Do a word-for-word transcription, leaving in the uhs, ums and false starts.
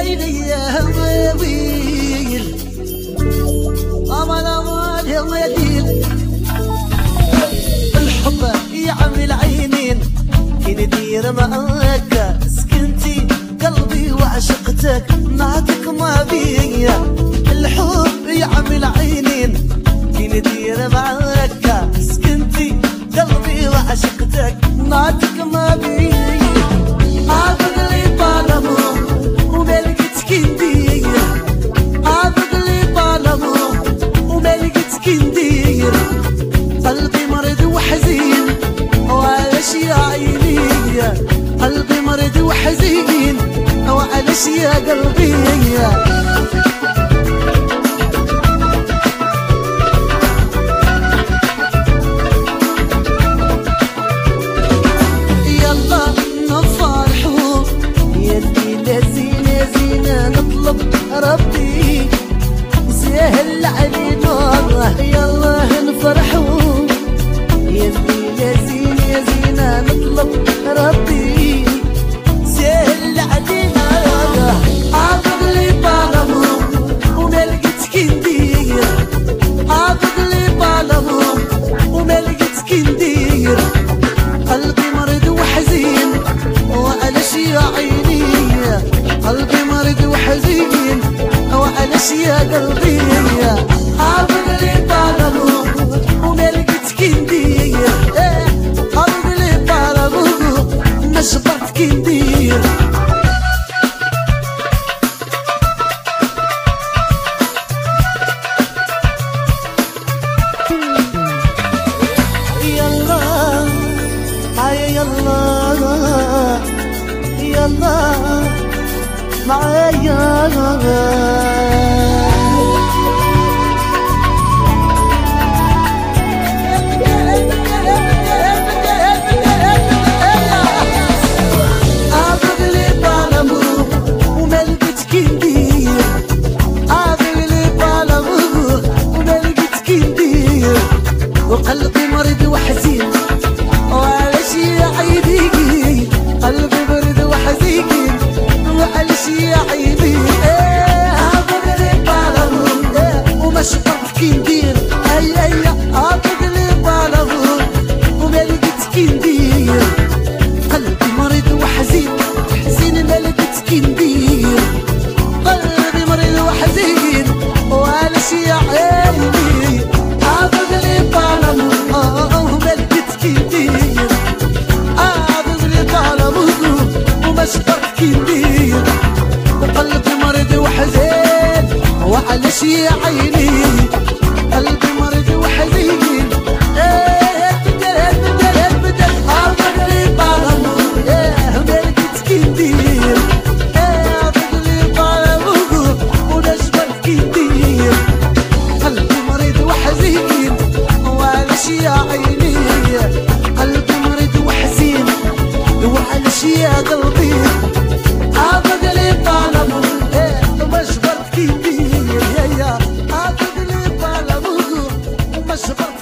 عيني يا ويل أمان أمان يا ويل الحب يعمل عينين كي ندير معاك سكنتي قلبي وعشقتك نعطيك ما بيا الحب يعمل عينين كي ندير معاك سكنتي قلبي وعشقتك نعطيك ما بيا عابق لي بالمو وما لقيت كي ندير عابق لي بالمو وما لقيت كي ندير قلبي مريض وحزين وعلاش يا عيني قلبي مريض وحزين وعلاش يا قلبي يلا نفرحوا يا زينة زينة زينة نطلب ربي سهل علينا يلا نفرحوا يا زينة زينة زينة نطلب ربي سهل علينا عابق لي بالمو وما لقيت كي ندير عابق لي بالمو وما لقيت كي ندير قلبي مريض وحزين وعلاش يا عيني قلبي مريض وحزين وعلاش يا قلبي عابق لي بالمو وما لقيت كي ندير عابق لي بالمو ما صبرت كي ندير يلا معايا يلا يلا معايا عابق لي بالمو وما لقيت كي ندير عابق لي بالمو وما لقيت كي ندير وقلبي مريض وحزين وعلاش يا عيني قلبي مريض وحزين وعلاش يا عيني عابق لي بالمو وما شفت كي ندير اي اي عابق لي بالمو وما لقيت كي ندير قلبي مريض وحزين حزين ما لقيت كي ندير قلبي مريض وحزين وعلاش يا عيني عابق لي بالمو وما لقيت كي ندير عابق لي بالمو وما شفت كي ندير قلبي مريض وحزين وعلاش يا عيني قلبي مريض وحزين عابق لي بالمو وما لقيت كي ندير عابق لي بالمو وما شفت كي ندير قلبي مريض وحزين وعلاش يا عيني قلبي مريض وحزين وعلاش يا قلبي عابق لي بالمو وما شفت كي ندير عابق لي بالمو وما شفت